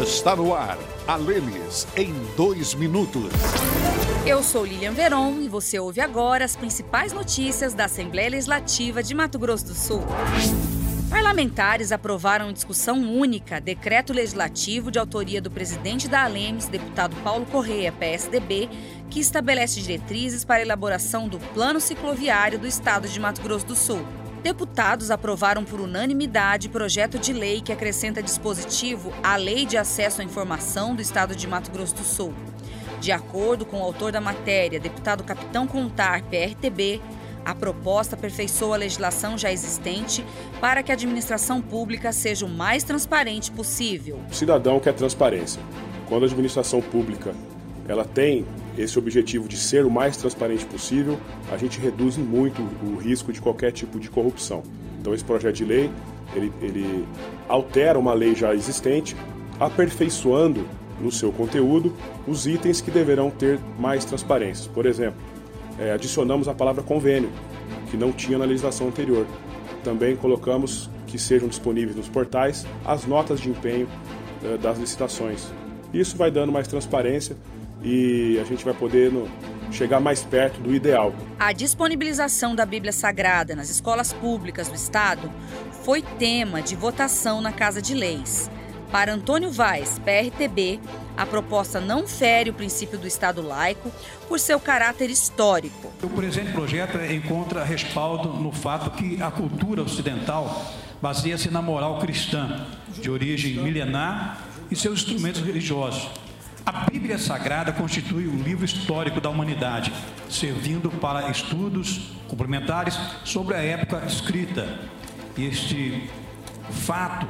Está no ar, a Lemes em 2 minutos. Eu sou Lilian Veron e você ouve agora as principais notícias da Assembleia Legislativa de Mato Grosso do Sul. Parlamentares aprovaram em discussão única decreto legislativo de autoria do presidente da Alemes, deputado Paulo Correia, PSDB, que estabelece diretrizes para a elaboração do Plano Cicloviário do Estado de Mato Grosso do Sul. Deputados aprovaram por unanimidade projeto de lei que acrescenta dispositivo à Lei de Acesso à Informação do Estado de Mato Grosso do Sul. De acordo com o autor da matéria, deputado Capitão Contar, PRTB, a proposta aperfeiçoa a legislação já existente para que a administração pública seja o mais transparente possível. O cidadão quer transparência. Quando a administração pública ela tem esse objetivo de ser o mais transparente possível, a gente reduz muito o risco de qualquer tipo de corrupção. Então esse projeto de lei, ele altera uma lei já existente, aperfeiçoando no seu conteúdo os itens que deverão ter mais transparência. Por exemplo, adicionamos a palavra convênio, que não tinha na legislação anterior. Também colocamos que sejam disponíveis nos portais as notas de empenho das licitações. Isso vai dando mais transparência e a gente vai poder chegar mais perto do ideal. A disponibilização da Bíblia Sagrada nas escolas públicas do Estado foi tema de votação na Casa de Leis. Para Antônio Vaz, PRTB, a proposta não fere o princípio do Estado laico por seu caráter histórico. O presente projeto encontra respaldo no fato que a cultura ocidental baseia-se na moral cristã, de origem milenar, e seus instrumentos religiosos. A Bíblia Sagrada constitui um livro histórico da humanidade, servindo para estudos complementares sobre a época escrita. Este fato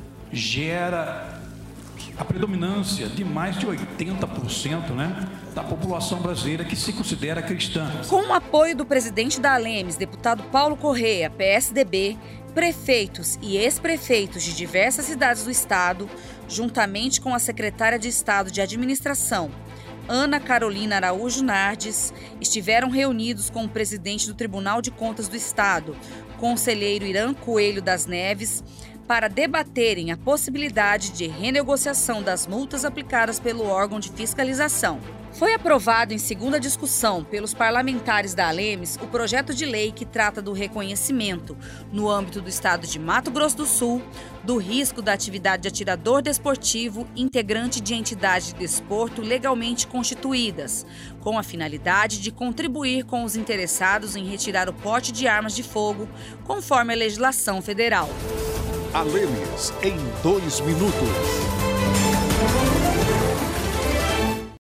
gera a predominância de mais de 80%, da população brasileira que se considera cristã. Com o apoio do presidente da Alemes, deputado Paulo Correia, PSDB, prefeitos e ex-prefeitos de diversas cidades do estado, juntamente com a secretária de Estado de Administração, Ana Carolina Araújo Nardes, estiveram reunidos com o presidente do Tribunal de Contas do Estado, conselheiro Irã Coelho das Neves, para debaterem a possibilidade de renegociação das multas aplicadas pelo órgão de fiscalização. Foi aprovado em segunda discussão pelos parlamentares da Alemes o projeto de lei que trata do reconhecimento, no âmbito do estado de Mato Grosso do Sul, do risco da atividade de atirador desportivo integrante de entidades de desporto legalmente constituídas, com a finalidade de contribuir com os interessados em retirar o porte de armas de fogo, conforme a legislação federal. A Lemes em 2 minutos.